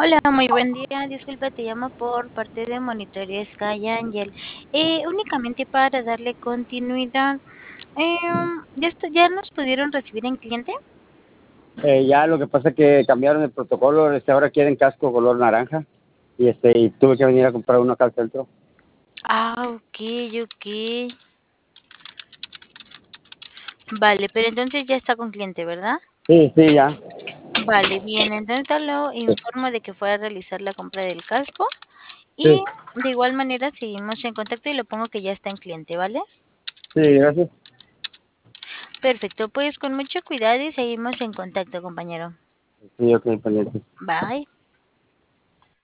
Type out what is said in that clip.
Hola, muy buen día. Disculpa, te llamo por parte de Monitoría Sky Angel. Únicamente para darle continuidad. ¿Ya nos pudieron recibir en cliente? Ya lo que pasa es que cambiaron el protocolo, ahora quieren casco color naranja y tuve que venir a comprar uno acá al centro. Ah, ok, ok. Vale, pero entonces ya está con cliente, ¿verdad? Sí, sí, ya. Vale, bien. Entonces solo Sí, informo de que fue a realizar la compra del casco y sí, de igual manera seguimos en contacto y le pongo que ya está en cliente, ¿vale? sí, gracias. Perfecto, pues con mucho cuidado y seguimos en contacto, compañero. Sí, ok, pendiente. Bye.